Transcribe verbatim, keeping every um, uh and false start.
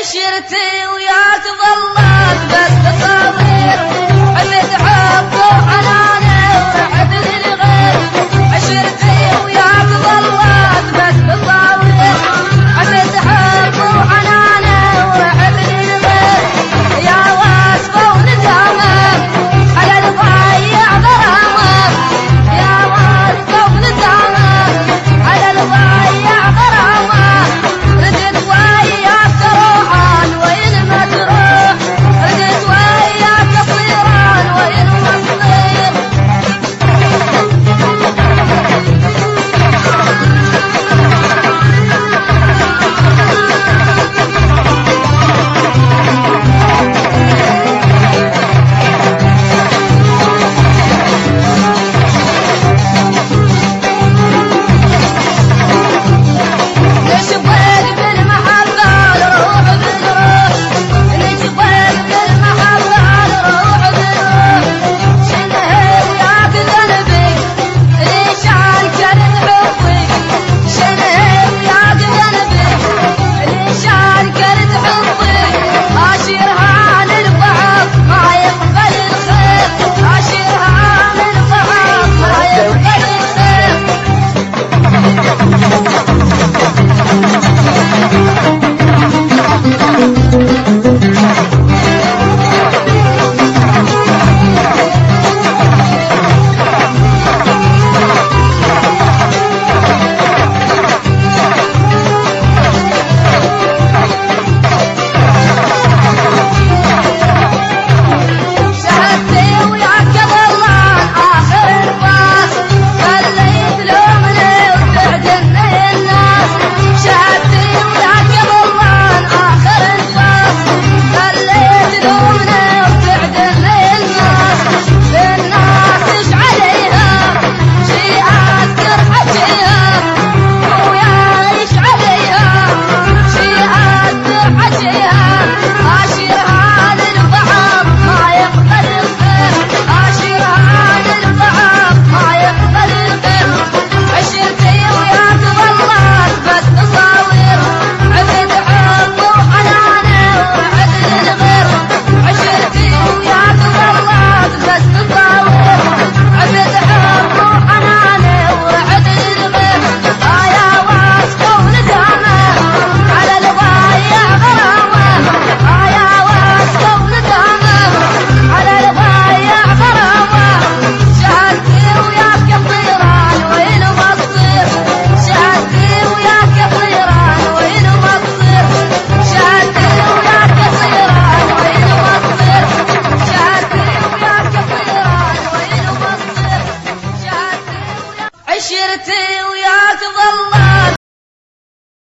عشرتي وياك ظلت بس تصاوير عشت حب وحنانه ورحت للغير. عشرتي وياك ظلت بس تصاوير عشت حب وحنانه ورحت للغير. يا واسفه وندامه على الضيع غرامه، يا واسفه وندامه على الضيع غرامه. ردت وياك تروحان وين ما تروح، ردت وياك طيران وين ما تطير. ليش بغيت بالمحبة نروح بنروح، ليش بغيت بالمحبة نروح بنروح. شنهي وياك ذنبي ليش انكرت حبي، شنهي وياك ذنبي ليش انكرت حبي. عاشرها للبعض ما يقبل الخير، عاشرها للبعض ما يقبل الخير. شهدتي وياك ظلان آخر الراس، خليت لومني وتعجني الناس. شهدتي وياك ظلان آخر الراس، خليت لومني وتعجني الناس. الناس ايش عليها شي أذكر حكيها، ويا ايش عليها شي أذكر حكيها. عاشرها للبعض ما يقبل الخير، عاشرها للبعض ما يقبل الخير. عشرتي وياك ظلت بس تصاوير عشت حب وحنانه ورحت للغير. عشرتي وياك ظلت بس تصاوير عشت حب وحنانه ورحت للغير. آه يا واسفه وندامه على الضيع غرامه، آه يا واسفه وندامه على الضيع غرامه. شهدتي وياك طيران وين ما تصير، شهدتي وياك طيران وين ما تصير. شهدتي وياك طيران وين ما تصير، شهدتي وياك طيران وين ما تصير. شهدتي وياك عشرتي وياك ظلت